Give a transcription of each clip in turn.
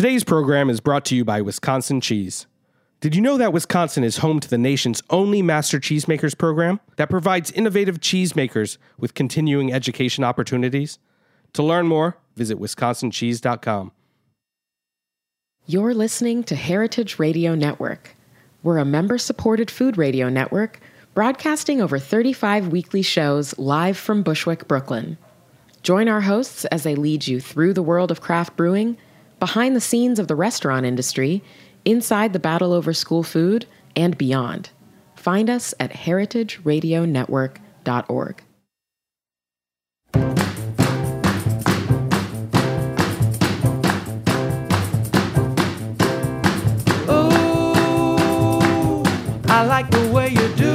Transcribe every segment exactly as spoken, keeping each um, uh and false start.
Today's program is brought to you by Wisconsin Cheese. Did you know that Wisconsin is home to the nation's only Master Cheesemakers program that provides innovative cheesemakers with continuing education opportunities? To learn more, visit wisconsin cheese dot com. You're listening to Heritage Radio Network. We're a member-supported food radio network broadcasting over thirty-five weekly shows live from Bushwick, Brooklyn. Join our hosts as they lead you through the world of craft brewing, behind the scenes of the restaurant industry, inside the battle over school food, and beyond. Find us at heritage radio network dot org. Oh, I like the way you do.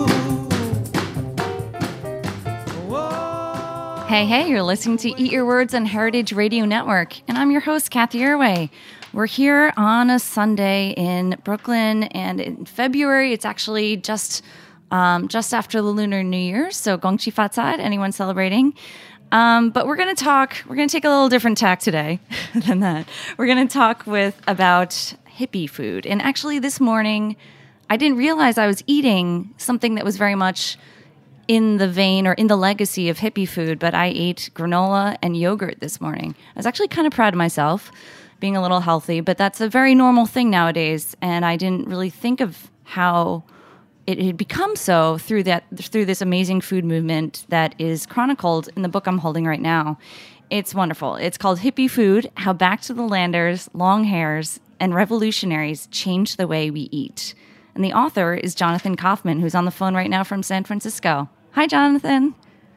Hey, hey, you're listening to Eat Your Words on Heritage Radio Network, and I'm your host, Kathy Irway. We're here on a Sunday in Brooklyn, and in February, it's actually just um, just after the Lunar New Year, so Gong Chi Fat Sat, anyone celebrating? Um, but we're going to talk, we're going to take a little different tack today than that. We're going to talk with about hippie food, and actually this morning, I didn't realize I was eating something that was very much in the vein or in the legacy of hippie food, but I ate granola and yogurt this morning. I was actually kind of proud of myself, being a little healthy, but that's a very normal thing nowadays, and I didn't really think of how it had become so through that through this amazing food movement that is chronicled in the book I'm holding right now. It's wonderful. It's called Hippie Food: How Back to the Landers, Long Hairs, and Revolutionaries Changed the Way We Eat. And the author is Jonathan Kaufman, who's on the phone right now from San Francisco. Hi, Jonathan.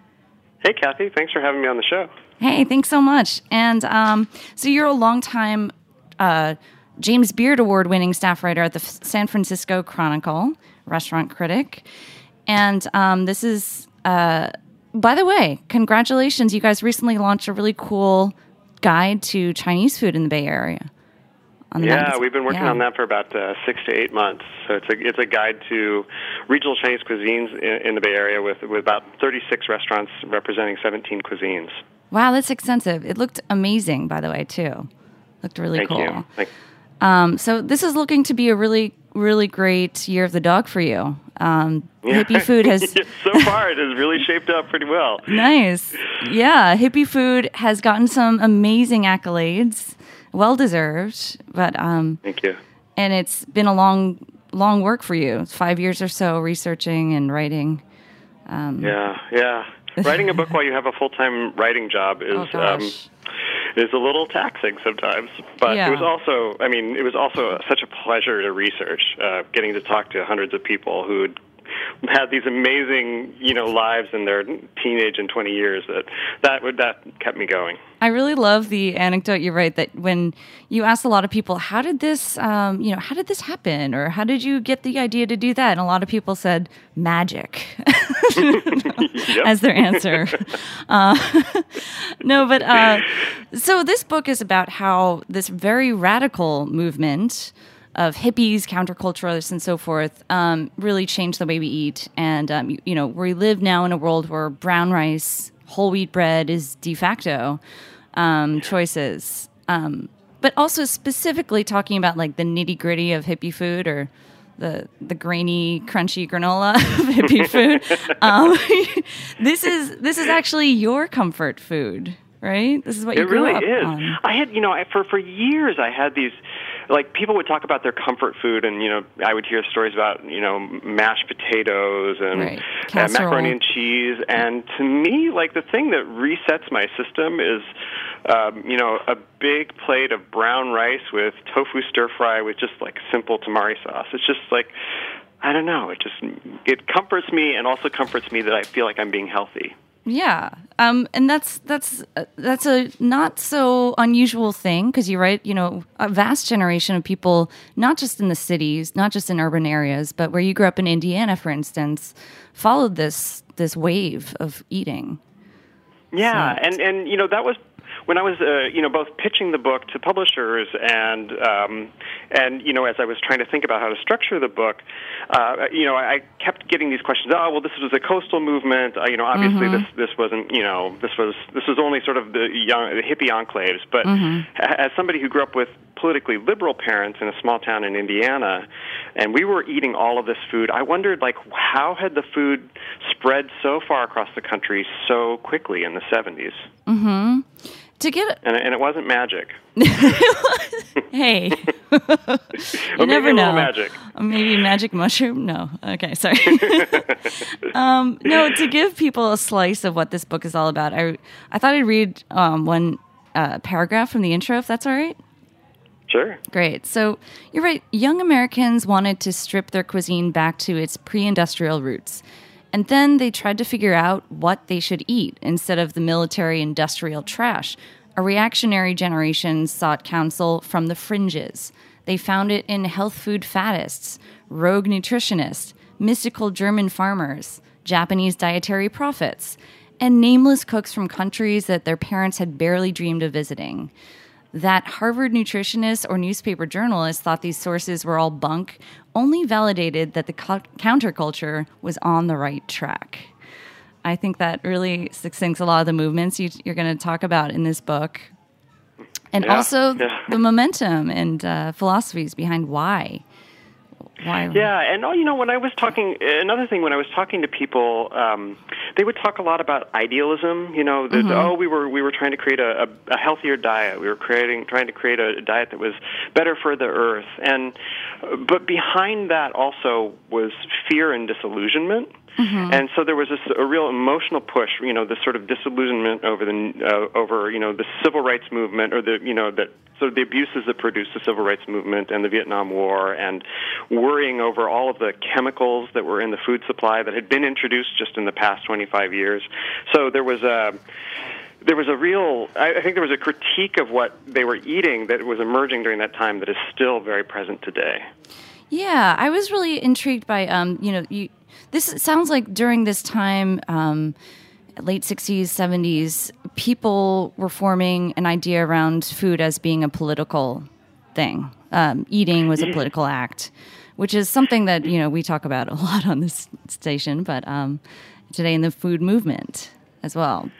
Hey, Kathy. Thanks for having me on the show. Hey, thanks so much. And um, so you're a longtime uh, James Beard Award-winning staff writer at the F- San Francisco Chronicle, restaurant critic. And um, this is, uh, by the way, congratulations. You guys recently launched a really cool guide to Chinese food in the Bay Area. On the yeah, magazine. we've been working yeah. on that for about uh, six to eight months. So it's a it's a guide to regional Chinese cuisines in, in the Bay Area with with about thirty-six restaurants representing seventeen cuisines. Wow, that's extensive. It looked amazing, by the way, too. Looked really Thank cool. You. Thank um, so this is looking to be a really, really great year of the dog for you. Um, yeah. Hippie food has... so far, it has really shaped up pretty well. Nice. Yeah, hippie food has gotten some amazing accolades. Well-deserved, but um, thank you. And it's been a long, long work for you. Five years or so researching and writing. Um, yeah, yeah. Writing a book while you have a full-time writing job is oh um, is a little taxing sometimes. But yeah. it was also, I mean, it was also such a pleasure to research, uh, getting to talk to hundreds of people who had had these amazing, you know, lives in their teenage and twenty years. That that would that kept me going. I really love the anecdote you write that when you ask a lot of people, how did this, um, you know, how did this happen? Or how did you get the idea to do that? And a lot of people said magic as their answer. uh, no, but uh, so this book is about how this very radical movement of hippies, counterculturalists, and so forth, um, really changed the way we eat. And, um, you, you know, we live now in a world where brown rice, whole wheat bread is de facto um, choices. Um, but also specifically talking about, like, the nitty-gritty of hippie food or the the grainy, crunchy granola of hippie food. Um, this is this is actually your comfort food, right? This is what you it grew really up is. on. I had, you know, I, for for years I had these. Like, people would talk about their comfort food, and, you know, I would hear stories about, you know, mashed potatoes and right. uh, macaroni and cheese. And to me, like, the thing that resets my system is, um, you know, a big plate of brown rice with tofu stir-fry with just, like, simple tamari sauce. It's just, like, I don't know. It just, it comforts me and also comforts me that I feel like I'm being healthy. Yeah, um, and that's that's uh, that's a not so unusual thing because you're right. You know, a vast generation of people, not just in the cities, not just in urban areas, but where you grew up in Indiana, for instance, followed this this wave of eating. Yeah, so. and and you know that was when I was, uh, you know, both pitching the book to publishers and um, And, you know, as I was trying to think about how to structure the book, uh, you know, I kept getting these questions. Oh, well, this was a coastal movement. Uh, you know, obviously mm-hmm. this this wasn't, you know, this was this was only sort of the young, the hippie enclaves. But mm-hmm. as somebody who grew up with politically liberal parents in a small town in Indiana, and we were eating all of this food, I wondered, like, how had the food spread so far across the country so quickly in the seventies? Mm-hmm. To get and, and it wasn't magic. Hey, you or never know. Magic. Maybe magic mushroom? No. Okay, sorry. um, no, to give people a slice of what this book is all about, I I thought I'd read um, one uh, paragraph from the intro, if that's all right. Sure. Great. So you're right. Young Americans wanted to strip their cuisine back to its pre-industrial roots. And then they tried to figure out what they should eat instead of the military-industrial trash. A reactionary generation sought counsel from the fringes. They found it in health food faddists, rogue nutritionists, mystical German farmers, Japanese dietary prophets, and nameless cooks from countries that their parents had barely dreamed of visiting. That Harvard nutritionists or newspaper journalists thought these sources were all bunk only validated that the co- counterculture was on the right track. I think that really succinks a lot of the movements you, you're going to talk about in this book. And yeah, also yeah. the momentum and uh, philosophies behind why. Why? Yeah, and oh, you know, when I was talking, another thing, when I was talking to people, um, they would talk a lot about idealism. You know, that mm-hmm. oh, we were we were trying to create a, a, a healthier diet. We were creating trying to create a diet that was better for the earth. And but behind that also was fear and disillusionment. Mm-hmm. And so there was this, a real emotional push, you know, this sort of disillusionment over the uh, over you know the civil rights movement, or the you know that sort of the abuses that produced the civil rights movement and the Vietnam War, and worrying over all of the chemicals that were in the food supply that had been introduced just in the past twenty-five years. So there was a there was a real, I think there was a critique of what they were eating that was emerging during that time that is still very present today. Yeah, I was really intrigued by um, you know you. This sounds like during this time, um, late sixties, seventies, people were forming an idea around food as being a political thing. Um, eating was a political act, which is something that, you know, we talk about a lot on this station, but um, today in the food movement as well.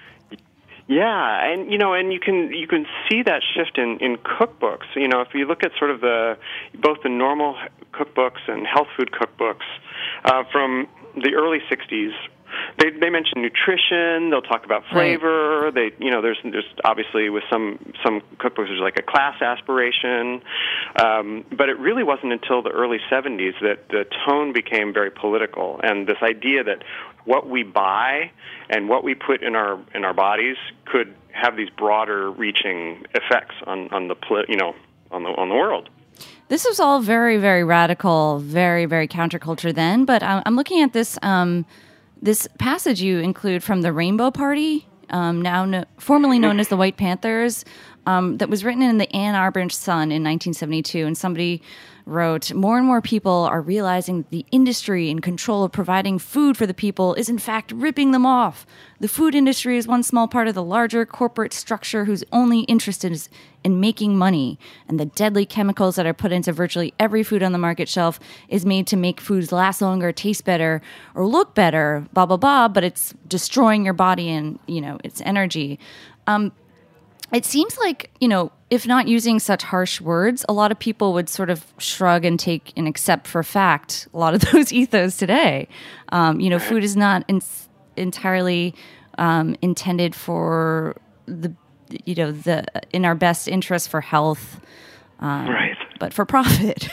Yeah, and you know, and you can you can see that shift in, in cookbooks. You know, if you look at sort of the both the normal cookbooks and health food cookbooks uh, from the early sixties, they they mention nutrition. They'll talk about flavor. Right. They you know, there's there's obviously with some some cookbooks there's like a class aspiration, um, but it really wasn't until the early seventies that the tone became very political, and this idea that what we buy and what we put in our in our bodies could have these broader reaching effects on, on the you know on the on the world. This was all very, very radical, very, very counterculture then. But I'm, I'm looking at this um, this passage you include from the Rainbow Party, um, now no, formerly known as the White Panthers, um, that was written in the Ann Arbor Sun in nineteen seventy-two, and somebody wrote, more and more people are realizing that the industry in control of providing food for the people is in fact ripping them off. The food industry is one small part of the larger corporate structure whose only interest is in making money, and the deadly chemicals that are put into virtually every food on the market shelf is made to make foods last longer, taste better, or look better, blah, blah, blah, but it's destroying your body and, you know, its energy. Um, It seems like, you know, if not using such harsh words, a lot of people would sort of shrug and take and accept for fact a lot of those ethos today. Um, you know, food is not in, entirely um, intended for the, you know, the in our best interest for health, um, right? But for profit.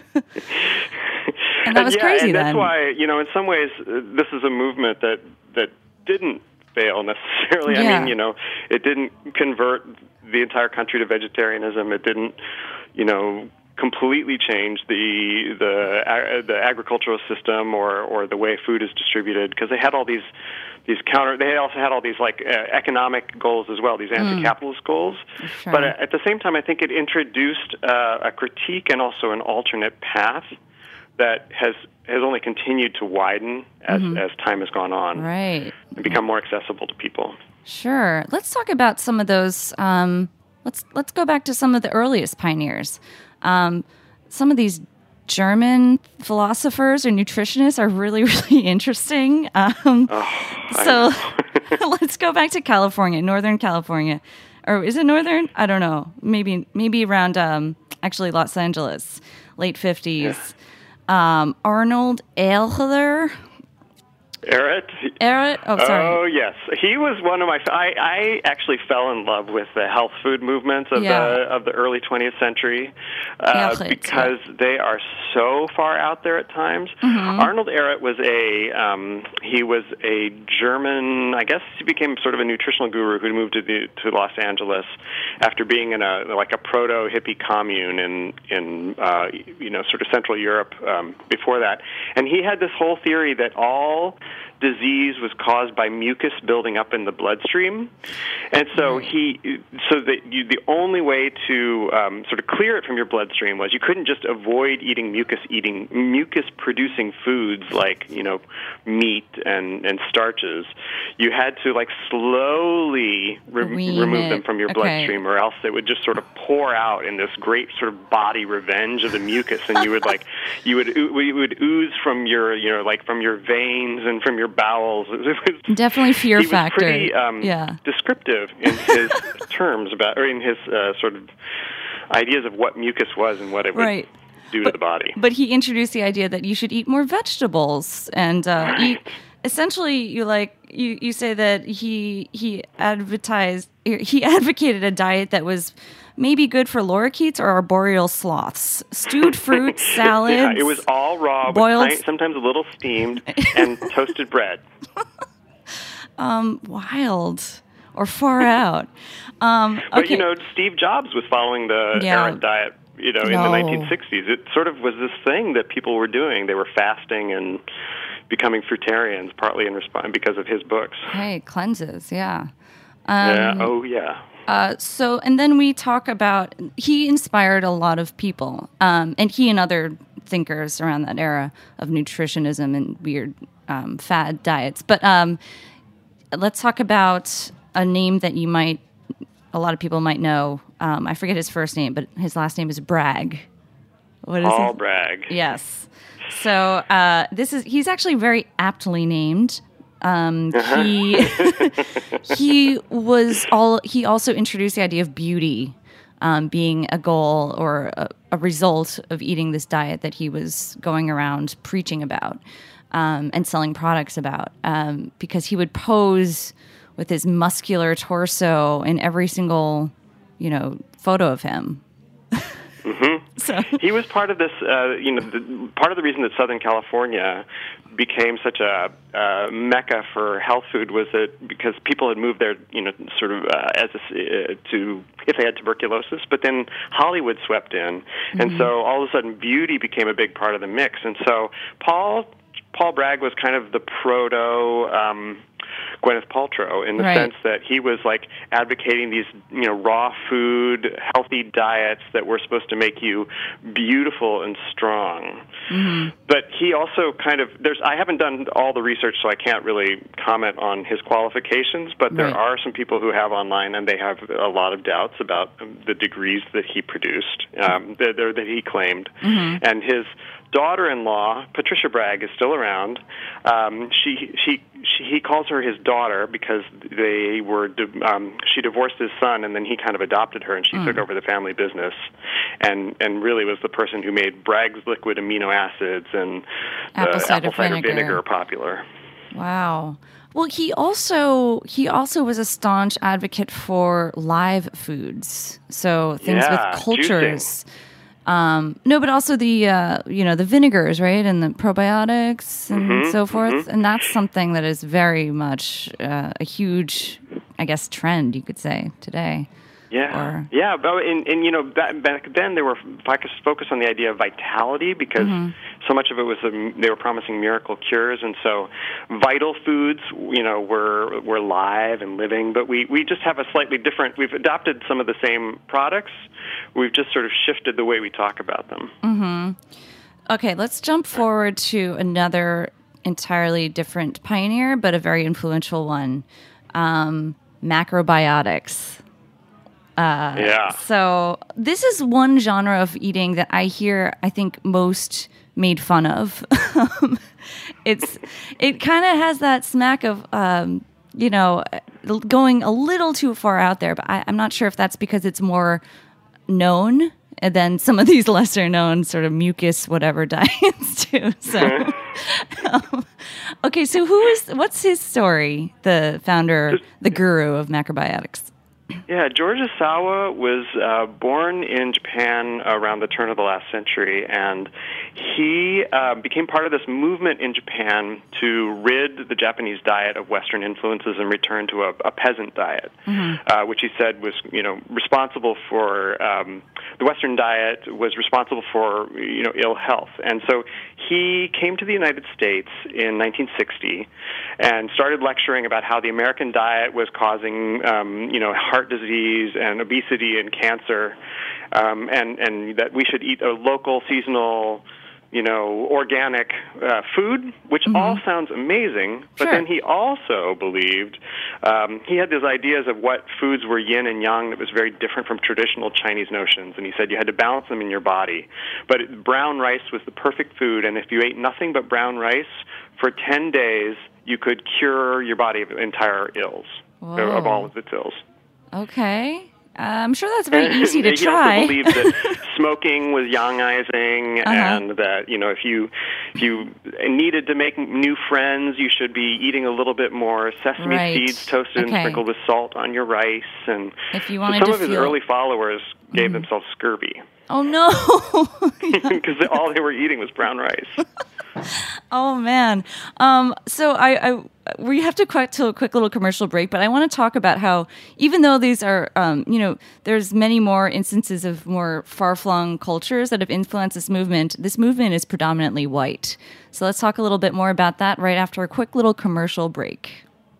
And that was yeah, crazy. And that's then. why, you know, in some ways, uh, this is a movement that that didn't fail necessarily. Yeah. I mean, you know, it didn't convert the entire country to vegetarianism. It didn't, you know, completely change the the uh, the agricultural system or or the way food is distributed, because they had all these these counter. They also had all these like uh, economic goals as well, these anti-capitalist mm. goals. Sure. But at the same time, I think it introduced uh, a critique and also an alternate path that has has only continued to widen as, mm-hmm. as time has gone on, right, and become more accessible to people. Sure. Let's talk about some of those. Um, let's let's go back to some of the earliest pioneers. Um, some of these German philosophers or nutritionists are really, really interesting. Um, Oh, so let's go back to California, Northern California. Or is it Northern? I don't know. Maybe maybe around, um, actually, Los Angeles, late fifties. Um, Arnold Ehler. Ehret? Ehret? Oh, sorry. Oh, yes. He was one of my... I, I actually fell in love with the health food movements of Yeah. the of the early twentieth century uh, Ehret, because they are so far out there at times. Mm-hmm. Arnold Ehret was a... Um, he was a German... I guess he became sort of a nutritional guru who moved to the, to Los Angeles after being in a like a proto-hippie commune in, in uh, you know, sort of Central Europe um, before that. And he had this whole theory that all disease was caused by mucus building up in the bloodstream, and so he, so that you, the only way to um, sort of clear it from your bloodstream was you couldn't just avoid eating mucus eating mucus producing foods like you know meat and and starches. You had to like slowly re- Wean remove it. them from your Okay. bloodstream, or else it would just sort of pour out in this great sort of body revenge of the mucus, and you would like you would oo- you would ooze from your you know like from your veins and from your bowels. It was, Definitely fear he was factor. pretty um, Yeah. descriptive in his terms about, or in his uh, sort of ideas of what mucus was and what it would Right. do to the body. But he introduced the idea that you should eat more vegetables and uh, eat. Essentially, you like you, you say that he he advertised he advocated a diet that was maybe good for lorikeets or arboreal sloths. Stewed fruit, salads. Yeah, it was all raw, boiled- with tiny, sometimes a little steamed, and toasted bread. um, wild or far out. Um, okay. But you know, Steve Jobs was following the Yeah. Ehret diet. You know, in No. the nineteen sixties, it sort of was this thing that people were doing. They were fasting and becoming fruitarians, partly in response because of his books. Hey, cleanses, yeah. yeah. Um, Oh, yeah. Uh, so, and then we talk about, he inspired a lot of people, um, and he and other thinkers around that era of nutritionism and weird um, fad diets. But um, let's talk about a name that you might, a lot of people might know. Um, I forget his first name, but his last name is Bragg. What is Paul it? Bragg. Yes. So uh, this is, he's actually very aptly named. Um, he he was all. He also introduced the idea of beauty um, being a goal or a, a result of eating this diet that he was going around preaching about um, and selling products about. Um, because he would pose with his muscular torso in every single, you know, photo of him. Mm-hmm. So he was part of this, uh, you know, the, part of the reason that Southern California became such a uh, mecca for health food was that because people had moved there, you know, sort of uh, as a, uh, to if they had tuberculosis, but then Hollywood swept in, mm-hmm. and so all of a sudden beauty became a big part of the mix, and so Paul Paul Bragg was kind of the proto. Um, Gwyneth Paltrow in the right. sense that he was like advocating these, you know, raw food, healthy diets that were supposed to make you beautiful and strong. Mm-hmm. But he also kind of, there's, I haven't done all the research, so I can't really comment on his qualifications, but there right. are some people who have online and they have a lot of doubts about the degrees that he produced, um, that, that he claimed. Mm-hmm. And his daughter-in-law, Patricia Bragg, is still around. Um, she, she, she, he calls her his daughter because they were. Um, she divorced his son, and then he kind of adopted her, and she mm. took over the family business, and and really was the person who made Bragg's liquid amino acids and apple the cider apple cider vinegar. vinegar popular. Wow. Well, he also he also was a staunch advocate for live foods, so things yeah, with cultures. juicing. Um, no, but also the uh, you know the vinegars, right, and the probiotics and mm-hmm, so forth, mm-hmm. and that's something that is very much uh, a huge, I guess, trend you could say today. Yeah, or, yeah, but and, and you know back, back then they were focused focused on the idea of vitality because mm-hmm. so much of it was um, they were promising miracle cures, and so vital foods, you know, were were live and living. But we, we just have a slightly different. We've adopted some of the same products. We've just sort of shifted the way we talk about them. Mm-hmm. Okay, let's jump forward to another entirely different pioneer, but a very influential one, um, macrobiotics. Uh, yeah. So this is one genre of eating that I hear, I think, most made fun of. it's It kind of has that smack of, um, you know, going a little too far out there, but I, I'm not sure if that's because it's more known than some of these lesser known sort of mucus whatever diets too. So, um, okay, so who is, what's his story, the founder, the guru of macrobiotics? Yeah, George Osawa was uh, born in Japan around the turn of the last century, and he uh, became part of this movement in Japan to rid the Japanese diet of Western influences and return to a, a peasant diet, mm-hmm. uh, which he said was, you know, responsible for um, the Western diet was responsible for, you know, ill health, and so he came to the United States in nineteen sixty and started lecturing about how the American diet was causing, um, you know, heart disease and obesity and cancer, um, and and that we should eat a local, seasonal, you know, organic uh, food, which mm-hmm. all sounds amazing. But sure. then he also believed um, he had these ideas of what foods were yin and yang that was very different from traditional Chinese notions. And he said you had to balance them in your body. But it, brown rice was the perfect food, and if you ate nothing but brown rice for ten days, you could cure your body of entire ills, Whoa. of all of its ills. Okay. Uh, I'm sure that's very easy to he try. He also believed that smoking was yang-izing, uh-huh. and that, you know, if you if you needed to make new friends, you should be eating a little bit more sesame right. seeds toasted okay. and sprinkled with salt on your rice. And if you so wanted some to of his feel... early followers gave mm. themselves scurvy. Oh, no! Because all they were eating was brown rice. Oh, man. Um, so I, I we have to cut to a quick little commercial break, but I want to talk about how even though these are, um, you know, there's many more instances of more far-flung cultures that have influenced this movement, this movement is predominantly white. So let's talk a little bit more about that right after a quick little commercial break.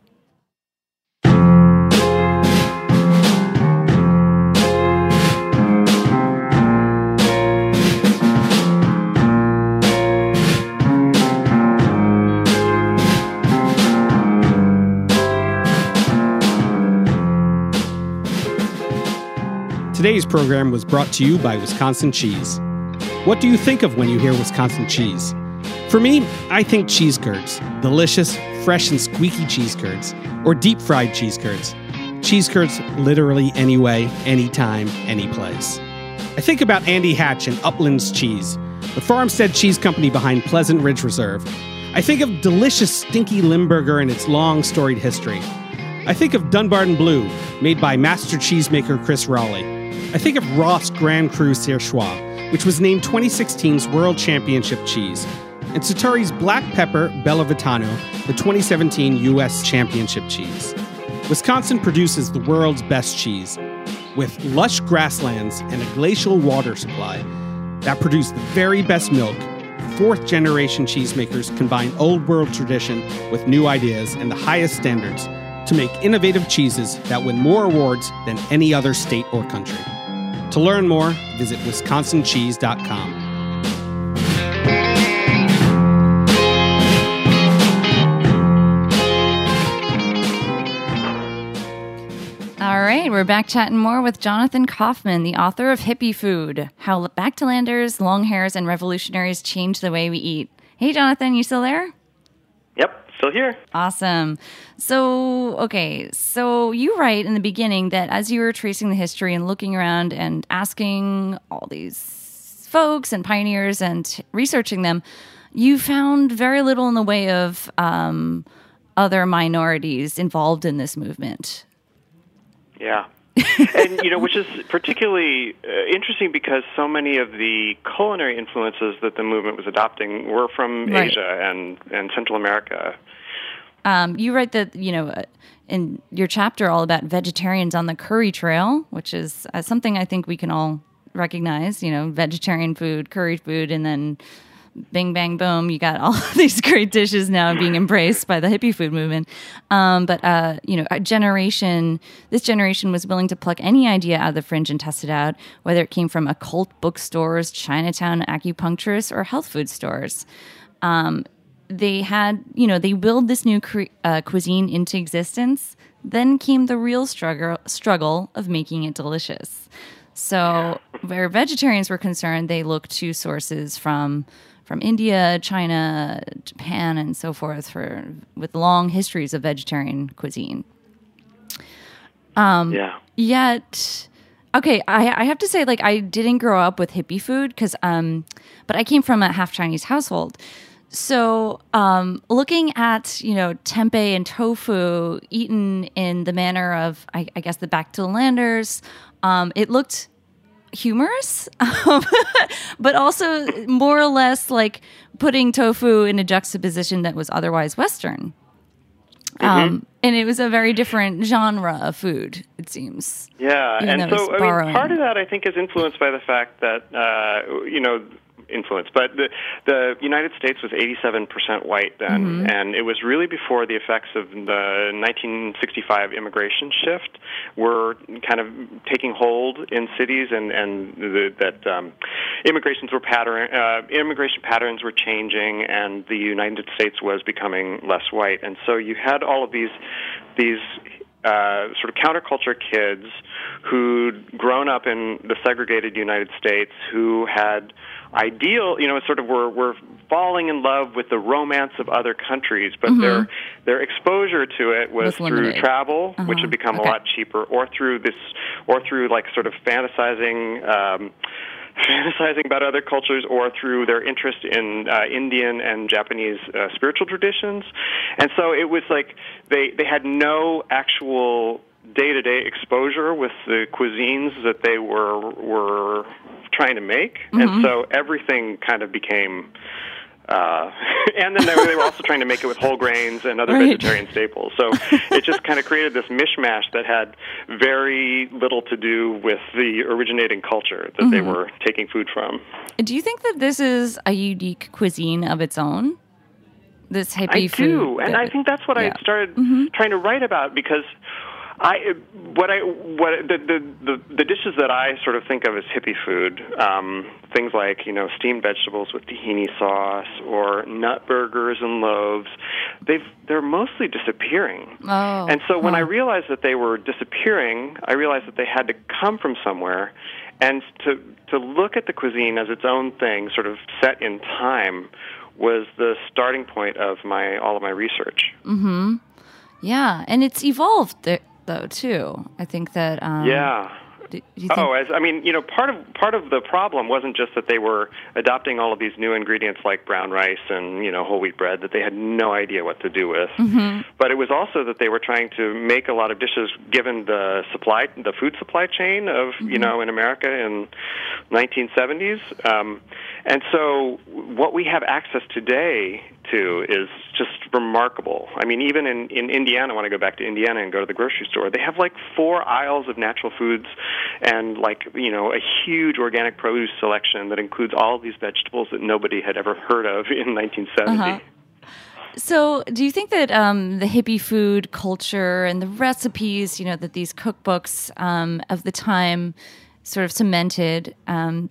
Today's program was brought to you by Wisconsin Cheese. What do you think of when you hear Wisconsin cheese? For me, I think cheese curds. Delicious, fresh and squeaky cheese curds. Or deep-fried cheese curds. Cheese curds literally any way, anytime, any place. I think about Andy Hatch and Uplands Cheese, the farmstead cheese company behind Pleasant Ridge Reserve. I think of delicious Stinky Limburger and its long, storied history. I think of Dunbarton Blue, made by master cheesemaker Chris Rowley. I think of Ross Grand Cru Surchoix, which was named twenty sixteen's World Championship cheese, and Sartori's Black Pepper Bella Vitano, the twenty seventeen U S Championship cheese. Wisconsin produces the world's best cheese, with lush grasslands and a glacial water supply that produce the very best milk. Fourth-generation cheesemakers combine old-world tradition with new ideas and the highest standards to make innovative cheeses that win more awards than any other state or country. To learn more, visit wisconsin cheese dot com. All right, we're back chatting more with Jonathan Kaufman, the author of Hippie Food, How Back-to-Landers, Long Hairs, and Revolutionaries Change the Way We Eat. Hey, Jonathan, you still there? Yep. Still here. Awesome. So, okay, so you write in the beginning that as you were tracing the history and looking around and asking all these folks and pioneers and researching them, you found very little in the way of um, other minorities involved in this movement. Yeah. And, you know, which is particularly uh, interesting because so many of the culinary influences that the movement was adopting were from right. Asia and, and Central America. Um, you write that, you know, in your chapter all about vegetarians on the curry trail, which is uh, something I think we can all recognize, you know, vegetarian food, curry food, and then bing, bang, boom, you got all these great dishes now being embraced by the hippie food movement. Um, but, uh, you know, a generation, this generation was willing to pluck any idea out of the fringe and test it out, whether it came from occult bookstores, Chinatown acupuncturists, or health food stores. Um, they had, you know, they willed this new cu- uh, cuisine into existence. then came the real struggle struggle of making it delicious. So where vegetarians were concerned, they looked to sources from from India, China, Japan, and so forth for with long histories of vegetarian cuisine. Um, yeah. Yet, okay, I, I have to say, like, I didn't grow up with hippie food because, um, but I came from a half Chinese household. So, um, looking at, you know, tempeh and tofu eaten in the manner of, I, I guess, the Back to the Landers, um, it looked humorous, um, but also more or less like putting tofu in a juxtaposition that was otherwise Western. Mm-hmm. Um, and it was a very different genre of food, it seems. Yeah, and so I mean, part of that I think is influenced by the fact that uh, you know. influence. But the the United States was eighty-seven percent white then, mm-hmm. and it was really before the effects of the nineteen sixty-five immigration shift were kind of taking hold in cities, and and the, that um, immigrations were pattern uh, immigration patterns were changing, and the United States was becoming less white, and so you had all of these these. Uh, sort of counterculture kids who'd grown up in the segregated United States, who had ideal, you know, sort of were were falling in love with the romance of other countries, but mm-hmm. their their exposure to it was, was through limited. travel, uh-huh. which had become okay. a lot cheaper, or through this, or through like sort of fantasizing. Um, fantasizing about other cultures, or through their interest in uh, Indian and Japanese uh, spiritual traditions. And so it was like they, they had no actual day-to-day exposure with the cuisines that they were were trying to make. Mm-hmm. And so everything kind of became... Uh, and then they were, they were also trying to make it with whole grains and other right. vegetarian staples. So it just kind of created this mishmash that had very little to do with the originating culture that mm-hmm. they were taking food from. Do you think that this is a unique cuisine of its own? This hippie I food? I do, and I think that's what yeah. I started mm-hmm. trying to write about, because I what I what the, the the the dishes that I sort of think of as hippie food, um, things like, you know, steamed vegetables with tahini sauce or nut burgers and loaves, they've they're mostly disappearing. Oh, and so when huh. I realized that they were disappearing, I realized that they had to come from somewhere, and to to look at the cuisine as its own thing, sort of set in time, was the starting point of my all of my research. Mm-hmm. Yeah, and it's evolved th- though too. I think that. Um, yeah. Do, do you think- oh, as I mean, you know, part of part of the problem wasn't just that they were adopting all of these new ingredients like brown rice and, you know, whole wheat bread that they had no idea what to do with, mm-hmm. but it was also that they were trying to make a lot of dishes given the supply, the food supply chain of, mm-hmm. you know, in America in nineteen seventies, um, and so what we have access today to is just remarkable. I mean, even in, in Indiana, when I go back to Indiana and go to the grocery store, they have like four aisles of natural foods and like, you know, a huge organic produce selection that includes all of these vegetables that nobody had ever heard of in nineteen seventy. Uh-huh. So do you think that um, the hippie food culture and the recipes, you know, that these cookbooks um, of the time sort of cemented, um,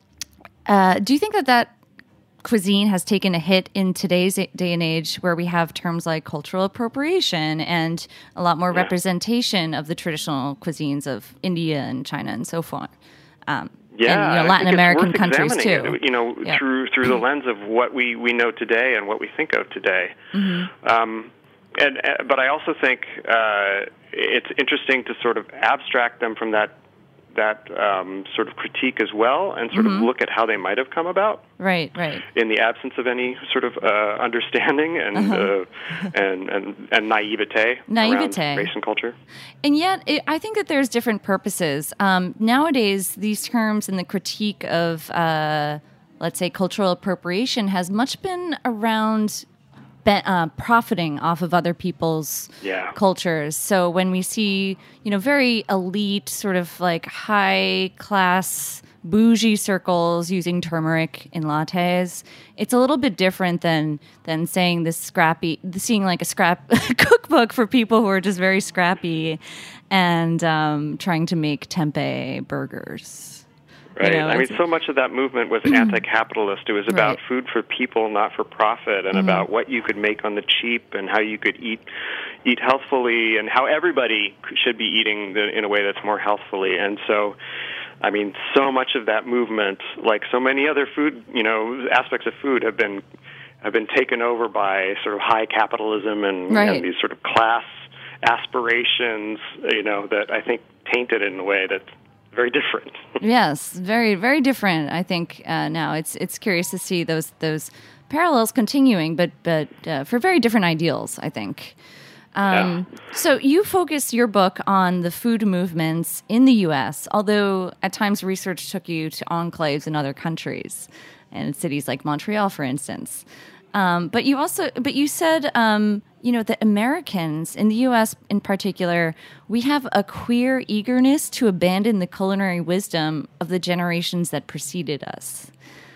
uh, do you think that that cuisine has taken a hit in today's day and age, where we have terms like cultural appropriation and a lot more yeah. representation of the traditional cuisines of India and China and so forth? Um, yeah, and, you know, Latin American countries too. It, you know, yeah. through through the lens of what we, we know today and what we think of today. Mm-hmm. Um, and uh, but I also think uh, it's interesting to sort of abstract them from that that um, sort of critique as well, and sort mm-hmm. of look at how they might have come about. Right, right. In the absence of any sort of uh, understanding and, uh-huh. uh, and and and naivete, naivete around race and culture. And yet, it, I think that there's different purposes. Um, nowadays, these terms and the critique of, uh, let's say, cultural appropriation has much been around Be, uh, profiting off of other people's yeah. cultures. So when we see, you know, very elite, sort of like high class, bougie circles using turmeric in lattes, it's a little bit different than than saying this scrappy, seeing like a scrap cookbook for people who are just very scrappy and um, trying to make tempeh burgers. Right. You know, I mean, so much of that movement was anti-capitalist. It was about Right. food for people, not for profit, and mm-hmm. about what you could make on the cheap and how you could eat eat healthfully and how everybody should be eating the, in a way that's more healthfully. And so, I mean, so much of that movement, like so many other food, you know, aspects of food have been have been taken over by sort of high capitalism and, right. and these sort of class aspirations, you know, that I think tainted it in a way that's very different. Yes, very, very different. I think uh, now it's it's curious to see those those parallels continuing, but but uh, for very different ideals, I think. Um, yeah. So you focus your book on the food movements in the U S, although at times research took you to enclaves in other countries and cities like Montreal, for instance. Um, but you also, but you said, um, you know, that Americans in the U S in particular, we have a queer eagerness to abandon the culinary wisdom of the generations that preceded us.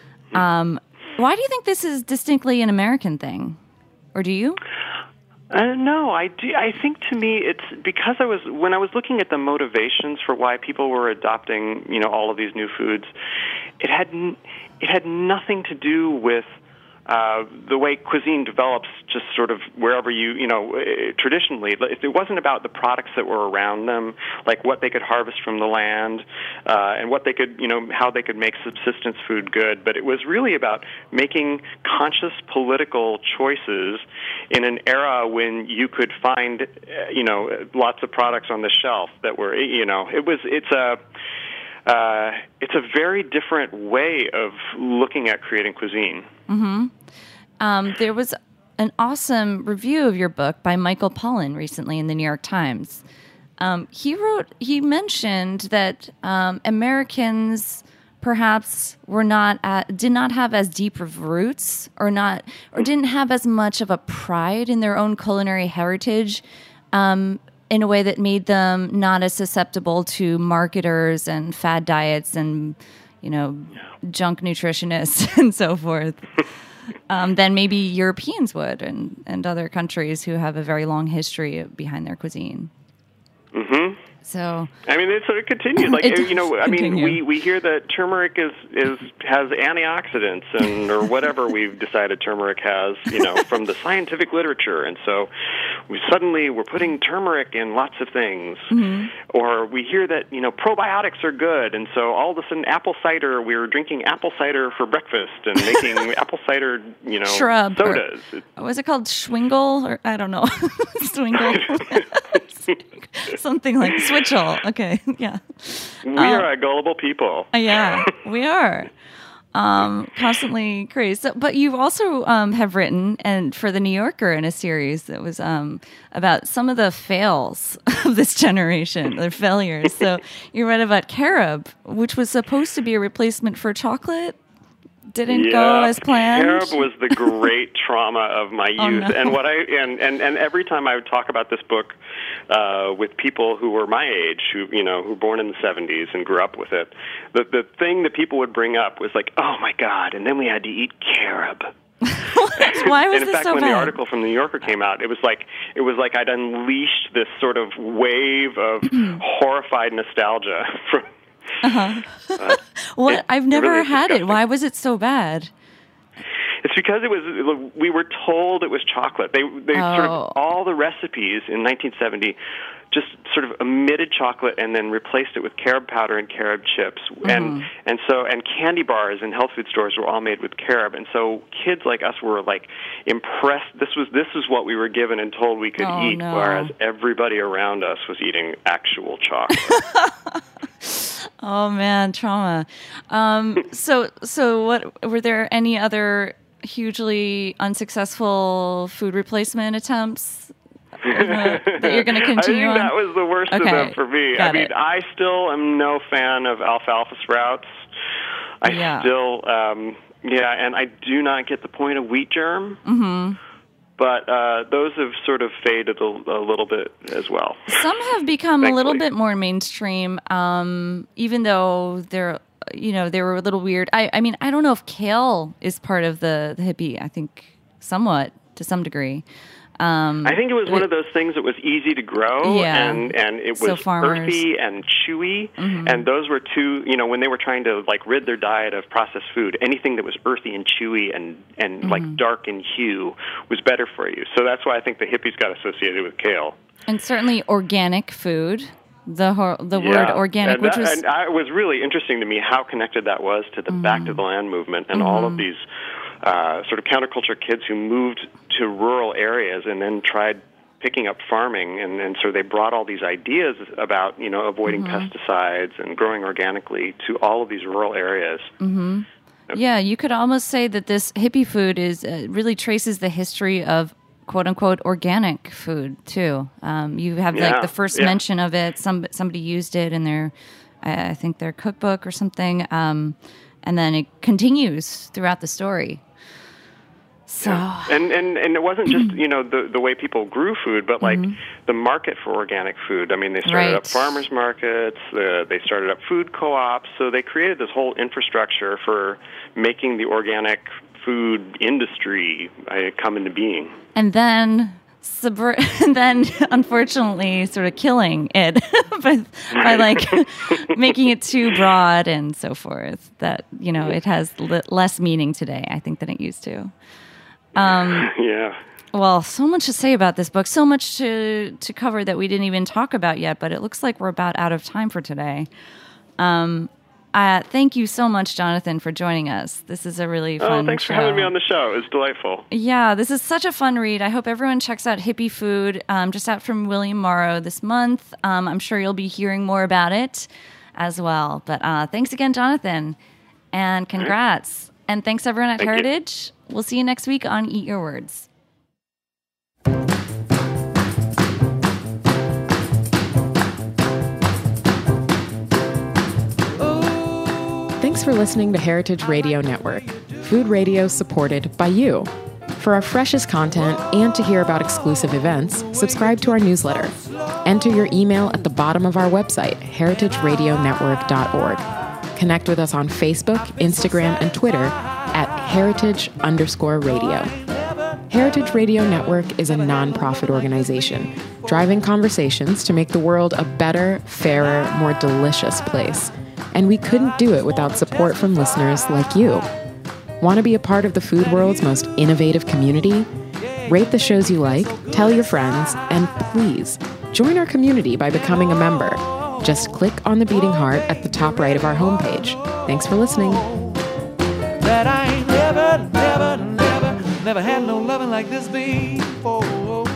Um, why do you think this is distinctly an American thing? Or do you? Uh, no, I do. I think to me it's because I was when I was looking at the motivations for why people were adopting, you know, all of these new foods. It had n- it had nothing to do with uh, the way cuisine develops, just sort of wherever you, you know, traditionally. It wasn't about the products that were around them, like what they could harvest from the land, uh, and what they could, you know, how they could make subsistence food good. But it was really about making conscious political choices in an era when you could find, uh, you know, lots of products on the shelf that were, you know, it was, it's a, uh, it's a very different way of looking at creating cuisine. Mm-hmm. Um, there was an awesome review of your book by Michael Pollan recently in the New York Times. Um, he wrote, he mentioned that um, Americans perhaps were not at, did not have as deep of roots, or not, or didn't have as much of a pride in their own culinary heritage, um, in a way that made them not as susceptible to marketers and fad diets and, you know, junk nutritionists and so forth. Um, than maybe Europeans would, and, and other countries who have a very long history behind their cuisine. Mm-hmm. So, I mean, it sort of continues. Like, you know, I continue. mean, we, we hear that turmeric is, is has antioxidants and or whatever we've decided turmeric has, you know, from the scientific literature. And so we suddenly we're putting turmeric in lots of things. Mm-hmm. Or we hear that, you know, probiotics are good. And so all of a sudden apple cider, we were drinking apple cider for breakfast and making apple cider, you know, Shrub sodas. Or, was it called Schwingle? Or I don't know. Swingle. Something like Switchel. Okay, yeah. We um, are a gullible people. Yeah, we are. Um, constantly crazed. So, but you also um, have written, and for The New Yorker, in a series that was um, about some of the fails of this generation, their failures. So you read about carob, which was supposed to be a replacement for chocolate. Didn't yeah, go as planned. Carob was the great trauma of my youth, oh, no. and what I and, and, and every time I would talk about this book uh, with people who were my age, who you know, who were born in the seventies and grew up with it, the the thing that people would bring up was like, "Oh my God!" And then we had to eat carob. Why was and in this fact, so when bad? the article from The New Yorker came out, it was like it was like I'd unleashed this sort of wave of horrified nostalgia from. Uh-huh. uh, what? It, I've never really had disgusting. it. Why was it so bad? It's because it was. We were told it was chocolate. They, they oh. sort of all the recipes in nineteen seventy just sort of omitted chocolate and then replaced it with carob powder and carob chips, mm-hmm. and and so and candy bars in health food stores were all made with carob, and so kids like us were like impressed. This was this is what we were given and told we could oh, eat, no. whereas everybody around us was eating actual chocolate. Oh man, trauma. Um, so, so what were there any other hugely unsuccessful food replacement attempts uh, that you're going to continue I think on? that was the worst okay. of them for me. Got I mean, it. I still am no fan of alfalfa sprouts. I yeah. still, um, yeah, and I do not get the point of wheat germ. Mm-hmm. But uh, those have sort of faded a, a little bit as well. Some have become Thankfully. a little bit more mainstream, um, even though they're, you know, they were a little weird. I, I mean, I don't know if kale is part of the, the hippie. I think somewhat to some degree. Um, I think it was one of those things that was easy to grow, yeah. and, and it So was farmers- earthy and chewy, Mm-hmm. and those were two, you know, when they were trying to, like, rid their diet of processed food, anything that was earthy and chewy and, and Mm-hmm. like, dark in hue was better for you. So that's why I think the hippies got associated with kale. And certainly organic food, the ho- the Yeah. word organic, and which that, was... and I, it was really interesting to me how connected that was to the Back to the Land movement and all of these uh, sort of counterculture kids who moved to rural areas and then tried picking up farming, and, and so they brought all these ideas about, you know, avoiding pesticides and growing organically to all of these rural areas. Mm-hmm. Yeah, you could almost say that this hippie food is uh, really traces the history of quote-unquote organic food, too. Um, you have, Yeah, like, the first yeah. mention of it. Some Somebody used it in their, I I think, their cookbook or something, um, and then it continues throughout the story. So... And, and and it wasn't just, you know, the the way people grew food, but like the market for organic food. I mean, they started Right. up farmers markets, uh, they started up food co-ops, so they created this whole infrastructure for making the organic food industry uh, come into being. And then... Subver- and then, unfortunately, sort of killing it by, by like making it too broad and so forth. That, you know, it has li- less meaning today, I think, than it used to. Um, Yeah. well, so much to say about this book, so much to to cover that we didn't even talk about yet. But it looks like we're about out of time for today. Um, uh, thank you so much, Jonathan, for joining us. This is a really fun Oh, thanks show. for having me on the show. It was delightful. Yeah, this is such a fun read. I hope everyone checks out Hippie Food, um, just out from William Morrow this month. Um, I'm sure you'll be hearing more about it as well. But uh, thanks again, Jonathan, and congrats. And thanks, everyone at Thank you. Heritage. We'll see you next week on Eat Your Words. Thanks for listening to Heritage Radio Network, food radio supported by you. For our freshest content and to hear about exclusive events, subscribe to our newsletter. Enter your email at the bottom of our website, heritage radio network dot org. Connect with us on Facebook, Instagram, and Twitter at heritage underscore radio. Heritage Radio Network is a nonprofit organization driving conversations to make the world a better, fairer, more delicious place. And we couldn't do it without support from listeners like you. Want to be a part of the food world's most innovative community? Rate the shows you like, tell your friends, and please join our community by becoming a member. Just click on the beating heart at the top right of our homepage. Thanks for listening. That I ain't never, never, never, never had no loving like this before.